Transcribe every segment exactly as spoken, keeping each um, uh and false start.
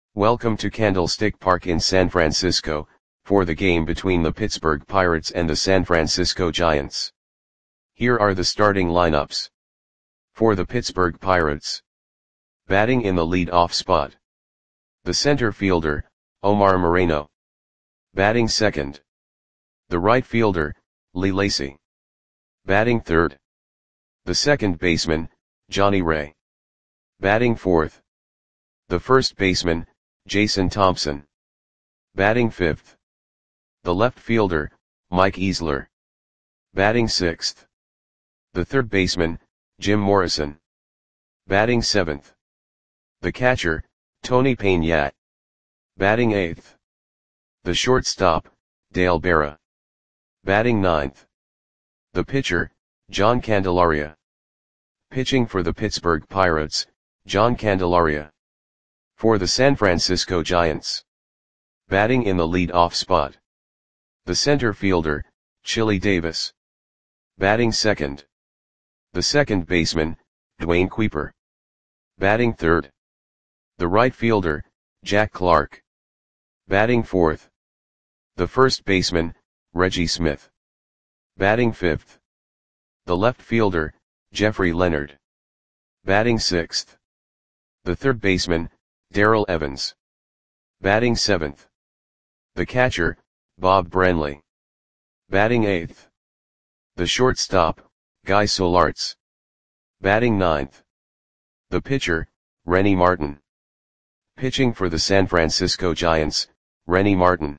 Welcome to Candlestick Park in San Francisco, for the game between the Pittsburgh Pirates and the San Francisco Giants. Here are the starting lineups. For the Pittsburgh Pirates. Batting in the lead-off spot. The center fielder, Omar Moreno. Batting second. The right fielder, Lee Lacy. Batting third. The second baseman, Johnny Ray. Batting fourth. The first baseman, Jason Thompson. Batting fifth. The left fielder, Mike Easler. Batting sixth. The third baseman, Jim Morrison. Batting seventh. The catcher, Tony Peña. Batting eighth. The shortstop, Dale Berra. Batting ninth. The pitcher, John Candelaria. Pitching for the Pittsburgh Pirates, John Candelaria. For the San Francisco Giants. Batting in the lead-off spot. The center fielder, Chili Davis. Batting second. The second baseman, Dwayne Kuiper. Batting third. The right fielder, Jack Clark. Batting fourth. The first baseman, Reggie Smith. Batting fifth. The left fielder, Jeffrey Leonard. Batting sixth. The third baseman, Darrell Evans. Batting seventh. The catcher, Bob Branley. Batting eighth. The shortstop, Guy Solarz. Batting ninth. The pitcher, Rennie Martin. Pitching for the San Francisco Giants, Rennie Martin.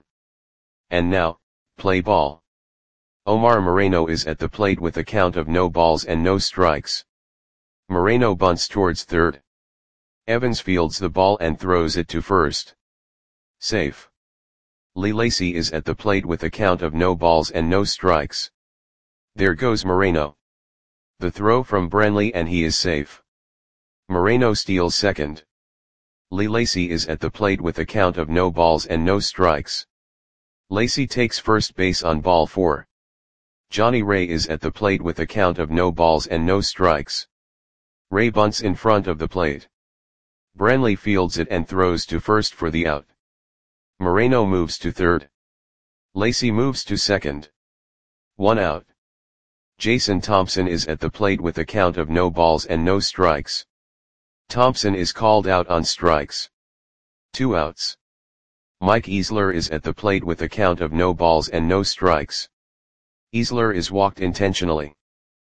And now, play ball. Omar Moreno is at the plate with a count of no balls and no strikes. Moreno bunts towards third. Evans fields the ball and throws it to first. Safe. Lee Lacy is at the plate with a count of no balls and no strikes. There goes Moreno. The throw from Branley and he is safe. Moreno steals second. Lee Lacy is at the plate with a count of no balls and no strikes. Lacy takes first base on ball four. Johnny Ray is at the plate with a count of no balls and no strikes. Ray bunts in front of the plate. Branley fields it and throws to first for the out. Moreno moves to third. Lacy moves to second. One out. Jason Thompson is at the plate with a count of no balls and no strikes. Thompson is called out on strikes. Two outs. Mike Easler is at the plate with a count of no balls and no strikes. Easler is walked intentionally.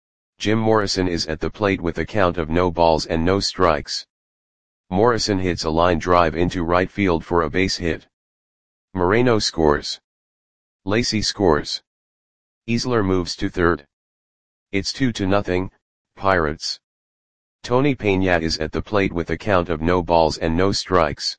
Jim Morrison is at the plate with a count of no balls and no strikes. Morrison hits a line drive into right field for a base hit. Moreno scores. Lacy scores. Easler moves to third. It's two to nothing, Pirates. Tony Peña is at the plate with a count of no balls and no strikes.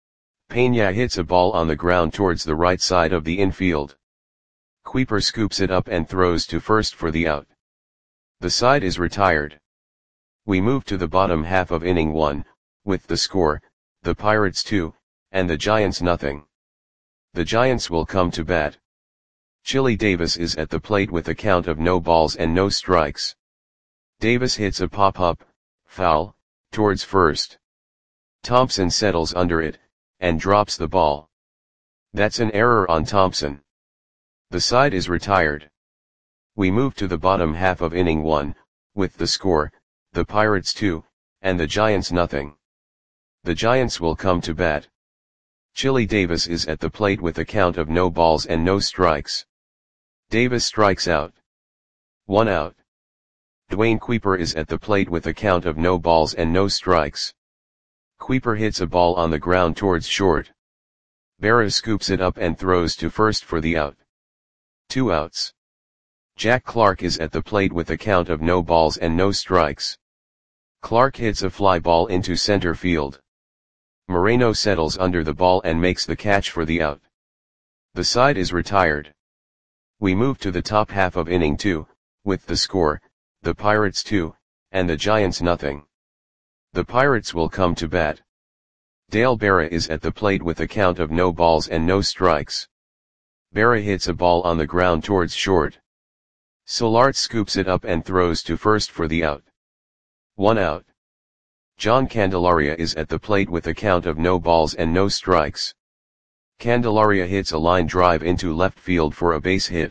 Peña hits a ball on the ground towards the right side of the infield. Kuiper scoops it up and throws to first for the out. The side is retired. We move to the bottom half of inning one, with the score, the Pirates two, and the Giants nothing. The Giants will come to bat. Chili Davis is at the plate with a count of no balls and no strikes. Davis hits a pop-up, foul, towards first. Thompson settles under it, and drops the ball. That's an error on Thompson. The side is retired. We move to the bottom half of inning one, with the score, the Pirates two, and the Giants nothing. The Giants will come to bat. Chili Davis is at the plate with a count of no balls and no strikes. Davis strikes out. One out. Dwayne Kuiper is at the plate with a count of no balls and no strikes. Kuiper hits a ball on the ground towards short. Berra scoops it up and throws to first for the out. Two outs. Jack Clark is at the plate with a count of no balls and no strikes. Clark hits a fly ball into center field. Moreno settles under the ball and makes the catch for the out. The side is retired. We move to the top half of inning two, with the score, the Pirates two, and the Giants nothing. The Pirates will come to bat. Dale Berra is at the plate with a count of no balls and no strikes. Berra hits a ball on the ground towards short. Solarz scoops it up and throws to first for the out. One out. John Candelaria is at the plate with a count of no balls and no strikes. Candelaria hits a line drive into left field for a base hit.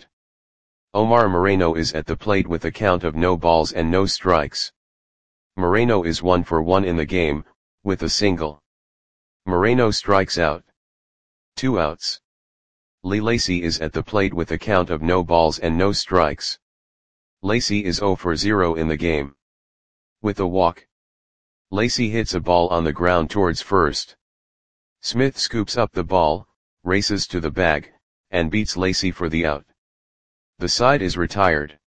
Omar Moreno is at the plate with a count of no balls and no strikes. Moreno is one for one in the game, with a single. Moreno strikes out. Two outs. Lee Lacy is at the plate with a count of no balls and no strikes. Lacy is zero for zero in the game. With a walk. Lacy hits a ball on the ground towards first. Smith scoops up the ball, races to the bag, and beats Lacy for the out. The side is retired.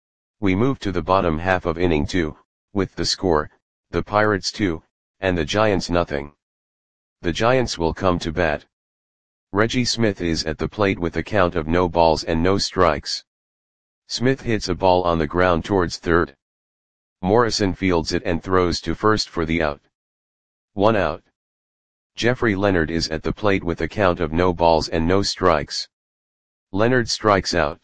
We move to the bottom half of inning two, with the score, the Pirates two, and the Giants nothing. The Giants will come to bat. Reggie Smith is at the plate with a count of no balls and no strikes. Smith hits a ball on the ground towards third. Morrison fields it and throws to first for the out. One out. Jeffrey Leonard is at the plate with a count of no balls and no strikes. Leonard strikes out.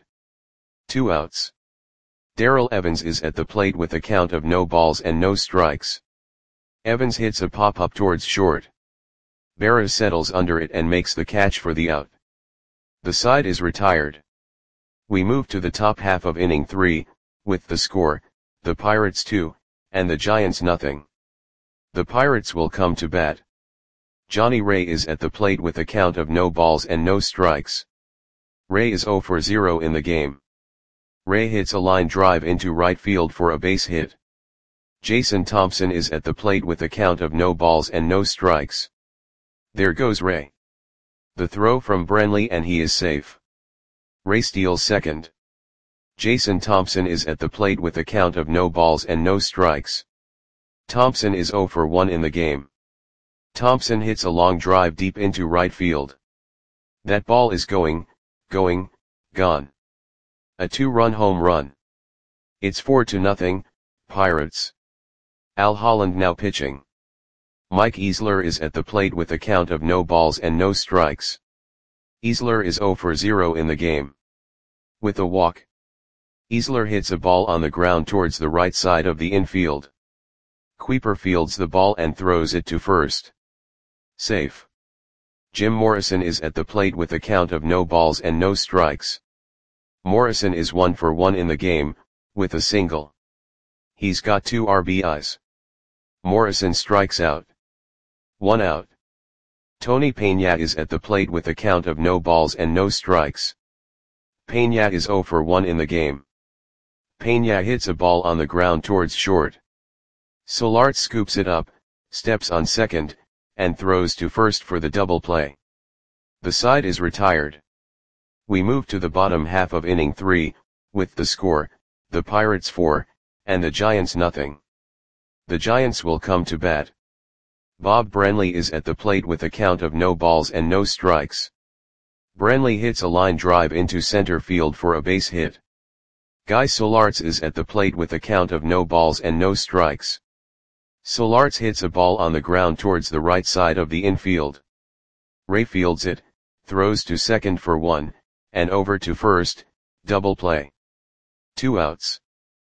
Two outs. Darrell Evans is at the plate with a count of no balls and no strikes. Evans hits a pop-up towards short. Berra settles under it and makes the catch for the out. The side is retired. We move to the top half of inning three, with the score, the Pirates two, and the Giants nothing. The Pirates will come to bat. Johnny Ray is at the plate with a count of no balls and no strikes. Ray is zero for zero in the game. Ray hits a line drive into right field for a base hit. Jason Thompson is at the plate with a count of no balls and no strikes. There goes Ray. The throw from Brenly and he is safe. Ray steals second. Jason Thompson is at the plate with a count of no balls and no strikes. Thompson is zero for one in the game. Thompson hits a long drive deep into right field. That ball is going, going, gone. A two-run home run. It's four to nothing, Pirates. Al Holland now pitching. Mike Easler is at the plate with a count of no balls and no strikes. Easler is zero for zero in the game. With a walk. Easler hits a ball on the ground towards the right side of the infield. Kuiper fields the ball and throws it to first. Safe. Jim Morrison is at the plate with a count of no balls and no strikes. Morrison is one for one in the game, with a single. He's got two R B Is. Morrison strikes out. One out. Tony Peña is at the plate with a count of no balls and no strikes. Peña is zero for one in the game. Peña hits a ball on the ground towards short. Solarte scoops it up, steps on second, and throws to first for the double play. The side is retired. We move to the bottom half of inning three, with the score, the Pirates four, and the Giants nothing. The Giants will come to bat. Bob Brenly is at the plate with a count of no balls and no strikes. Brenly hits a line drive into center field for a base hit. Guy Solarts is at the plate with a count of no balls and no strikes. Solarts hits a ball on the ground towards the right side of the infield. Ray fields it, throws to second for one, and over to first, double play. Two outs.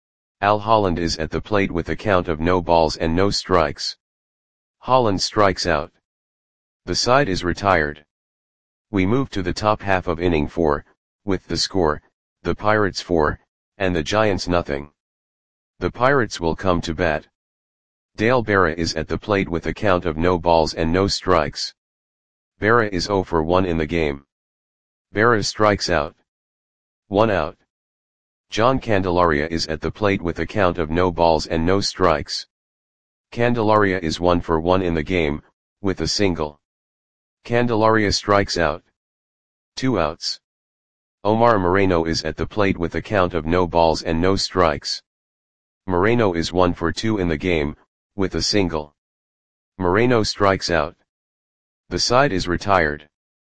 Al Holland is at the plate with a count of no balls and no strikes. Holland strikes out. The side is retired. We move to the top half of inning four, with the score, the Pirates four, and the Giants nothing. The Pirates will come to bat. Dale Berra is at the plate with a count of no balls and no strikes. Berra is zero for one in the game. Berra strikes out. One out. John Candelaria is at the plate with a count of no balls and no strikes. Candelaria is one for one in the game, with a single. Candelaria strikes out. Two outs. Omar Moreno is at the plate with a count of no balls and no strikes. Moreno is one for two in the game, with a single. Moreno strikes out. The side is retired.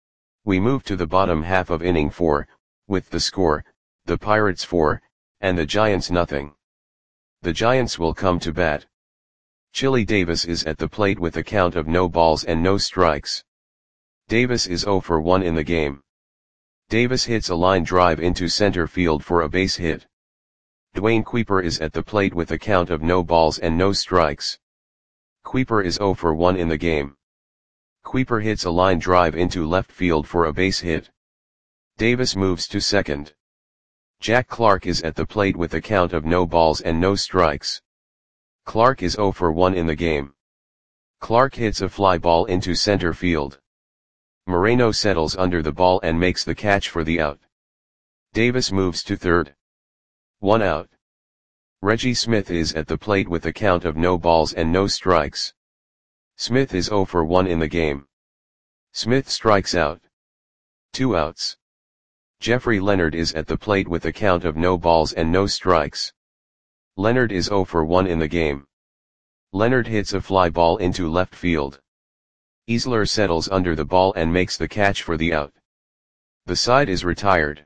We move to the bottom half of inning four, with the score, the Pirates four, and the Giants nothing. The Giants will come to bat. Chili Davis is at the plate with a count of no balls and no strikes. Davis is zero for one in the game. Davis hits a line drive into center field for a base hit. Dwayne Kuiper is at the plate with a count of no balls and no strikes. Kuiper is zero for one in the game. Kuiper hits a line drive into left field for a base hit. Davis moves to second. Jack Clark is at the plate with a count of no balls and no strikes. Clark is zero for one in the game. Clark hits a fly ball into center field. Moreno settles under the ball and makes the catch for the out. Davis moves to third. One out. Reggie Smith is at the plate with a count of no balls and no strikes. Smith is zero for one in the game. Smith strikes out. Two outs. Jeffrey Leonard is at the plate with a count of no balls and no strikes. Leonard is zero for one in the game. Leonard hits a fly ball into left field. Easler settles under the ball and makes the catch for the out. The side is retired.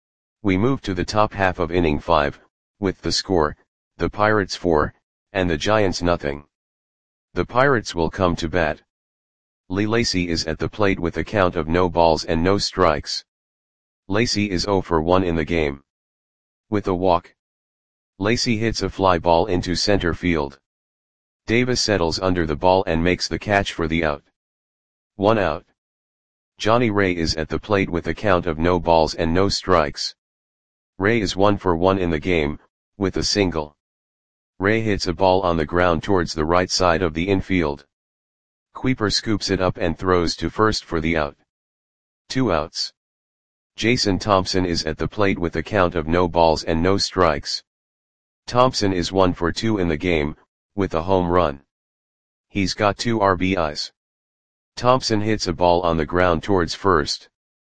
We move to the top half of inning five, with the score, the Pirates four, and the Giants nothing. The Pirates will come to bat. Lee Lacy is at the plate with a count of no balls and no strikes. Lacy is zero for one in the game. With a walk. Lacy hits a fly ball into center field. Davis settles under the ball and makes the catch for the out. One out. Johnny Ray is at the plate with a count of no balls and no strikes. Ray is one for one in the game, with a single. Ray hits a ball on the ground towards the right side of the infield. Kuiper scoops it up and throws to first for the out. Two outs. Jason Thompson is at the plate with a count of no balls and no strikes. Thompson is one for two in the game, with a home run. He's got two R B Is. Thompson hits a ball on the ground towards first.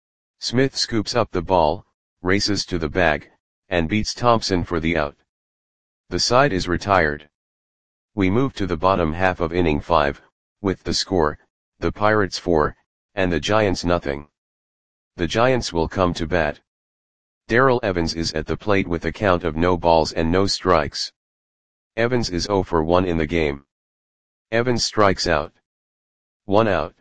Smith scoops up the ball, races to the bag, and beats Thompson for the out. The side is retired. We move to the bottom half of inning five, with the score, the Pirates four, and the Giants nothing. The Giants will come to bat. Darrell Evans is at the plate with a count of no balls and no strikes. Evans is zero for one in the game. Evans strikes out. One out.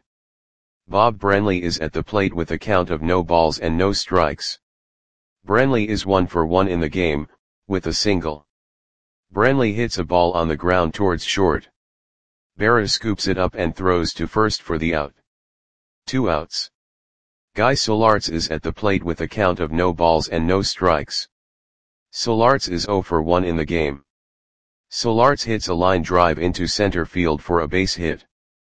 Bob Branley is at the plate with a count of no balls and no strikes. Branley is one for one in the game, with a single. Branley hits a ball on the ground towards short. Berra scoops it up and throws to first for the out. Two outs. Guy Solarz is at the plate with a count of no balls and no strikes. Solarz is zero for one in the game. Solarz hits a line drive into center field for a base hit.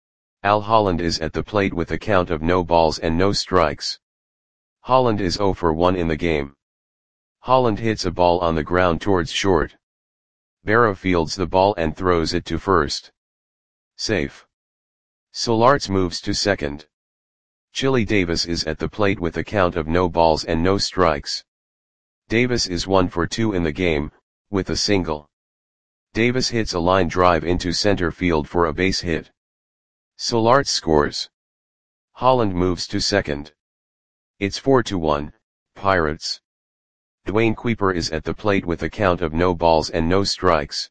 Al Holland is at the plate with a count of no balls and no strikes. Holland is zero for one in the game. Holland hits a ball on the ground towards short. Berra fields the ball and throws it to first. Safe. Solarz moves to second. Chili Davis is at the plate with a count of no balls and no strikes. Davis is one for two in the game, with a single. Davis hits a line drive into center field for a base hit. Solarz scores. Holland moves to second. It's four to one, Pirates. Dwayne Kuiper is at the plate with a count of no balls and no strikes.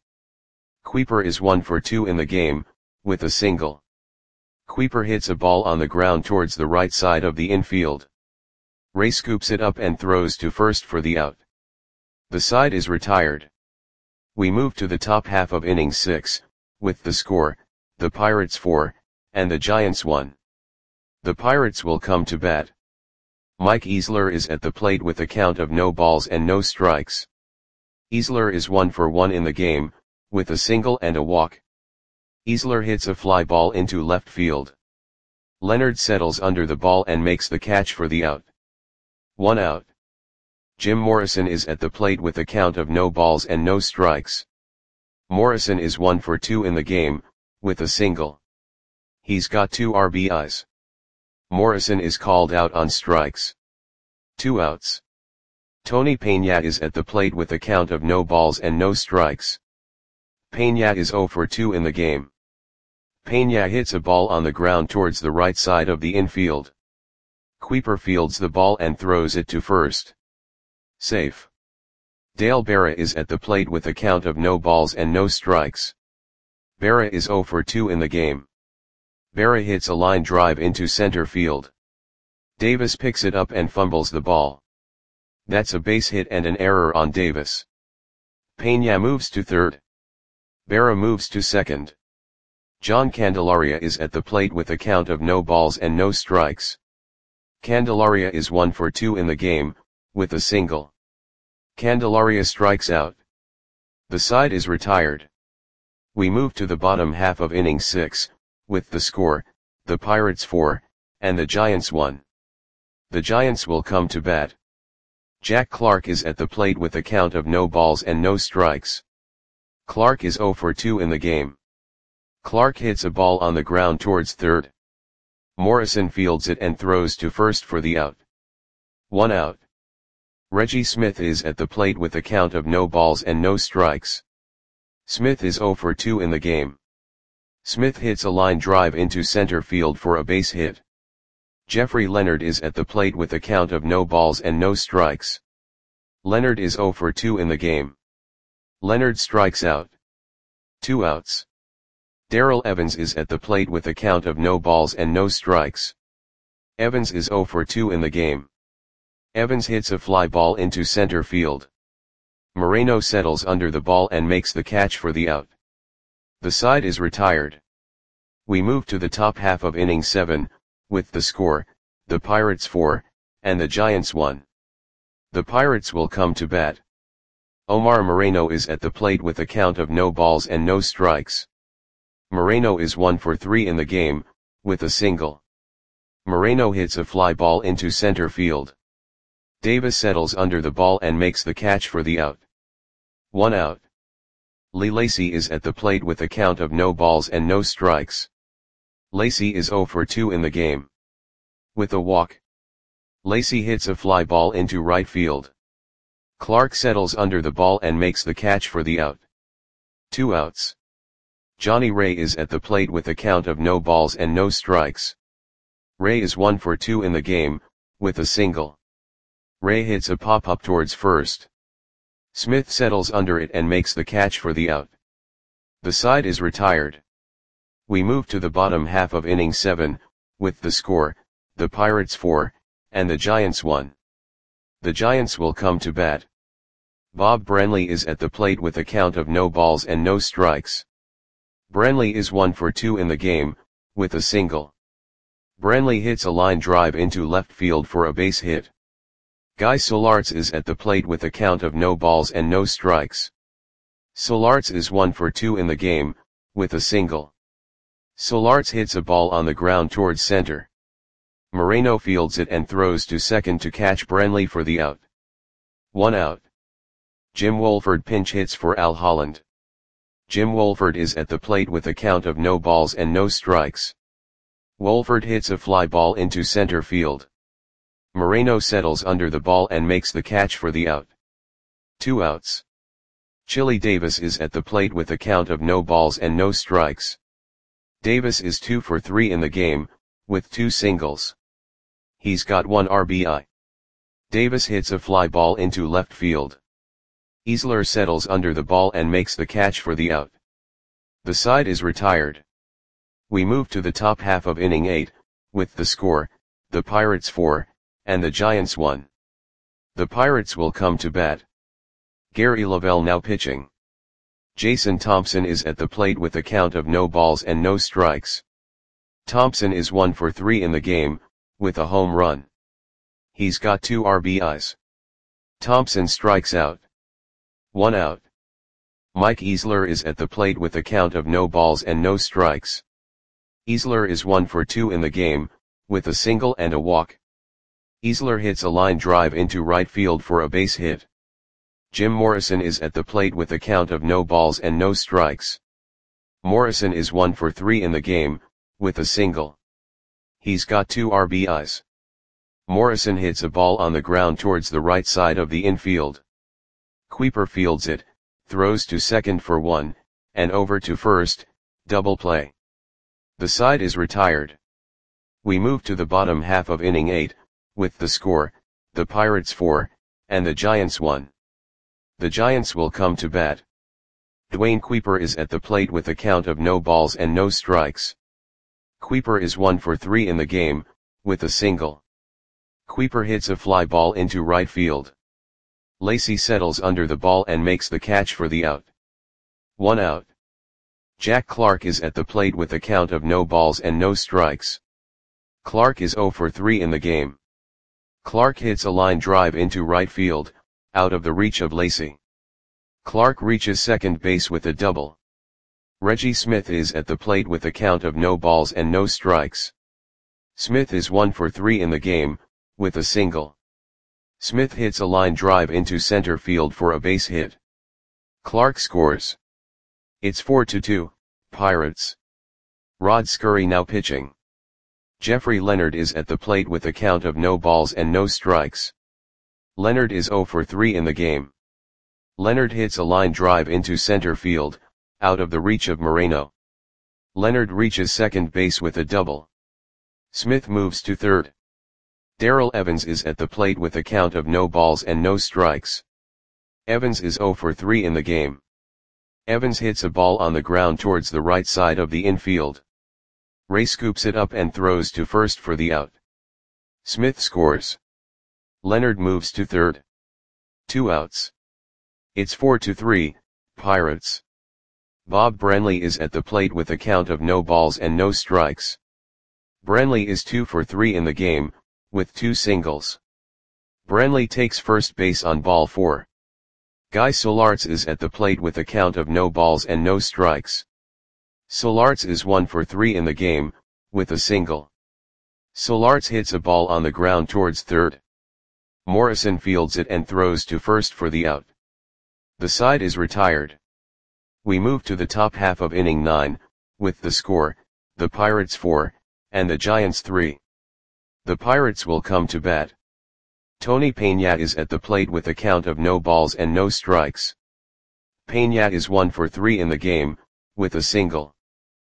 Kuiper is one for two in the game, with a single. Kuiper hits a ball on the ground towards the right side of the infield. Ray scoops it up and throws to first for the out. The side is retired. We move to the top half of inning six, with the score, the Pirates four, and the Giants one. The Pirates will come to bat. Mike Easler is at the plate with a count of no balls and no strikes. Easler is one for one in the game, with a single and a walk. Easler hits a fly ball into left field. Leonard settles under the ball and makes the catch for the out. One out. Jim Morrison is at the plate with a count of no balls and no strikes. Morrison is one for two in the game, with a single. He's got two R B Is. Morrison is called out on strikes. Two outs. Tony Peña is at the plate with a count of no balls and no strikes. Peña is zero for two in the game. Peña hits a ball on the ground towards the right side of the infield. Kuiper fields the ball and throws it to first. Safe. Dale Berra is at the plate with a count of no balls and no strikes. Berra is zero for two in the game. Berra hits a line drive into center field. Davis picks it up and fumbles the ball. That's a base hit and an error on Davis. Peña moves to third. Berra moves to second. John Candelaria is at the plate with a count of no balls and no strikes. Candelaria is one for two in the game, with a single. Candelaria strikes out. The side is retired. We move to the bottom half of inning six, with the score, the Pirates four, and the Giants one. The Giants will come to bat. Jack Clark is at the plate with a count of no balls and no strikes. Clark is zero for two in the game. Clark hits a ball on the ground towards third. Morrison fields it and throws to first for the out. One out. Reggie Smith is at the plate with a count of no balls and no strikes. Smith is zero for two in the game. Smith hits a line drive into center field for a base hit. Jeffrey Leonard is at the plate with a count of no balls and no strikes. Leonard is zero for two in the game. Leonard strikes out. Two outs. Darrell Evans is at the plate with a count of no balls and no strikes. Evans is zero for two in the game. Evans hits a fly ball into center field. Moreno settles under the ball and makes the catch for the out. The side is retired. We move to the top half of inning seven, with the score, the Pirates four, and the Giants one. The Pirates will come to bat. Omar Moreno is at the plate with a count of no balls and no strikes. Moreno is one for three in the game, with a single. Moreno hits a fly ball into center field. Davis settles under the ball and makes the catch for the out. One out. Lee Lacy is at the plate with a count of no balls and no strikes. Lacy is zero for two in the game. With a walk. Lacy hits a fly ball into right field. Clark settles under the ball and makes the catch for the out. Two outs. Johnny Ray is at the plate with a count of no balls and no strikes. Ray is one for two in the game, with a single. Ray hits a pop-up towards first. Smith settles under it and makes the catch for the out. The side is retired. We move to the bottom half of inning seven, with the score, the Pirates four, and the Giants one. The Giants will come to bat. Bob Branley is at the plate with a count of no balls and no strikes. Branley is one for two in the game, with a single. Branley hits a line drive into left field for a base hit. Guy Solarz is at the plate with a count of no balls and no strikes. Solarz is one for two in the game, with a single. Solarz hits a ball on the ground towards center. Moreno fields it and throws to second to catch Branley for the out. One out. Jim Wolford pinch hits for Al Holland. Jim Wolford is at the plate with a count of no balls and no strikes. Wolford hits a fly ball into center field. Moreno settles under the ball and makes the catch for the out. Two outs. Chili Davis is at the plate with a count of no balls and no strikes. Davis is two for three in the game, with two singles. He's got one R B I. Davis hits a fly ball into left field. Easler settles under the ball and makes the catch for the out. The side is retired. We move to the top half of inning eight, with the score, the Pirates four, and the Giants one. The Pirates will come to bat. Gary Lavelle now pitching. Jason Thompson is at the plate with a count of no balls and no strikes. Thompson is one for three in the game, with a home run. He's got two R B Is. Thompson strikes out. One out. Mike Easler is at the plate with a count of no balls and no strikes. Easler is one for two in the game, with a single and a walk. Easler hits a line drive into right field for a base hit. Jim Morrison is at the plate with a count of no balls and no strikes. Morrison is one for three in the game, with a single. He's got two R B Is. Morrison hits a ball on the ground towards the right side of the infield. Kuiper fields it, throws to second for one, and over to first, double play. The side is retired. We move to the bottom half of inning eight, with the score, the Pirates four, and the Giants one. The Giants will come to bat. Dwayne Kuiper is at the plate with a count of no balls and no strikes. Kuiper is one for three in the game, with a single. Kuiper hits a fly ball into right field. Lacy settles under the ball and makes the catch for the out. One out. Jack Clark is at the plate with a count of no balls and no strikes. Clark is zero for three in the game. Clark hits a line drive into right field, out of the reach of Lacy. Clark reaches second base with a double. Reggie Smith is at the plate with a count of no balls and no strikes. Smith is one for three in the game, with a single. Smith hits a line drive into center field for a base hit. Clark scores. It's four to two, Pirates. Rod Scurry now pitching. Jeffrey Leonard is at the plate with a count of no balls and no strikes. Leonard is zero for three in the game. Leonard hits a line drive into center field, out of the reach of Moreno. Leonard reaches second base with a double. Smith moves to third. Darrell Evans is at the plate with a count of no balls and no strikes. Evans is zero for three in the game. Evans hits a ball on the ground towards the right side of the infield. Ray scoops it up and throws to first for the out. Smith scores. Leonard moves to third. Two outs. It's four to three, Pirates. Bob Branley is at the plate with a count of no balls and no strikes. Branley is two for three in the game, with two singles. Branley takes first base on ball four. Guy Solarz is at the plate with a count of no balls and no strikes. Solarz is one for three in the game, with a single. Solarz hits a ball on the ground towards third. Morrison fields it and throws to first for the out. The side is retired. We move to the top half of inning nine, with the score, the Pirates four, and the Giants three. The Pirates will come to bat. Tony Peña is at the plate with a count of no balls and no strikes. Peña is one for three in the game, with a single.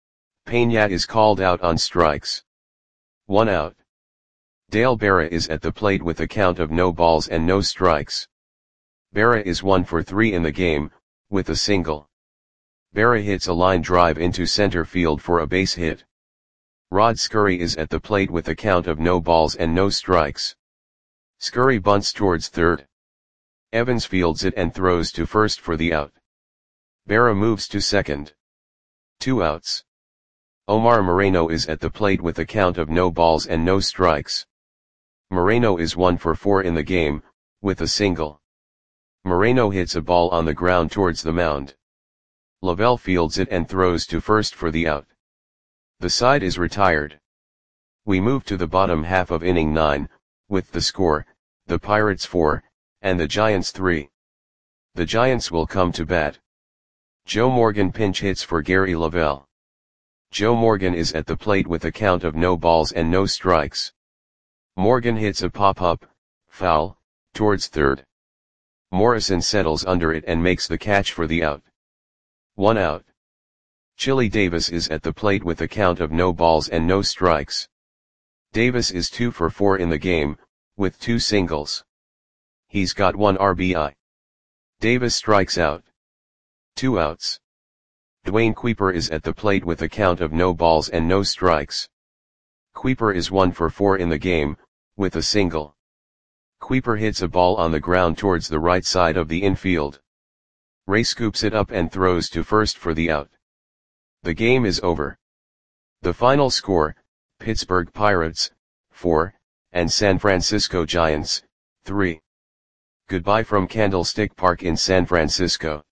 Peña is called out on strikes. One out. Dale Berra is at the plate with a count of no balls and no strikes. Berra is one for three in the game, with a single. Berra hits a line drive into center field for a base hit. Rod Scurry is at the plate with a count of no balls and no strikes. Scurry bunts towards third. Evans fields it and throws to first for the out. Berra moves to second. Two outs. Omar Moreno is at the plate with a count of no balls and no strikes. Moreno is one for four in the game, with a single. Moreno hits a ball on the ground towards the mound. Lavelle fields it and throws to first for the out. The side is retired. We move to the bottom half of inning nine, with the score, the Pirates four, and the Giants three. The Giants will come to bat. Joe Morgan pinch hits for Gary Lavelle. Joe Morgan is at the plate with a count of no balls and no strikes. Morgan hits a pop-up, foul, towards third. Morrison settles under it and makes the catch for the out. One out. Chili Davis is at the plate with a count of no balls and no strikes. Davis is two for four in the game, with two singles. He's got one R B I. Davis strikes out. Two outs. Dwayne Kuiper is at the plate with a count of no balls and no strikes. Kuiper is one for four in the game, with a single. Kuiper hits a ball on the ground towards the right side of the infield. Ray scoops it up and throws to first for the out. The game is over. The final score, Pittsburgh Pirates, four, and San Francisco Giants, three. Goodbye from Candlestick Park in San Francisco.